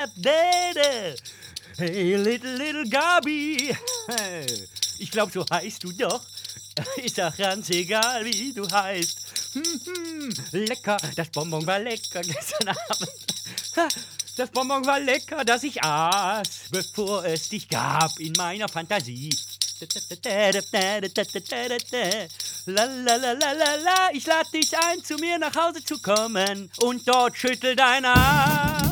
Hey, little Gabi. Ich glaube, so heißt du doch. Ist doch ganz egal, wie du heißt. Lecker, das Bonbon war lecker gestern Abend. Das Bonbon war lecker, das ich aß, bevor es dich gab in meiner Fantasie. La la la la la la, ich lade dich ein, zu mir nach Hause zu kommen und dort schüttel dein Arm.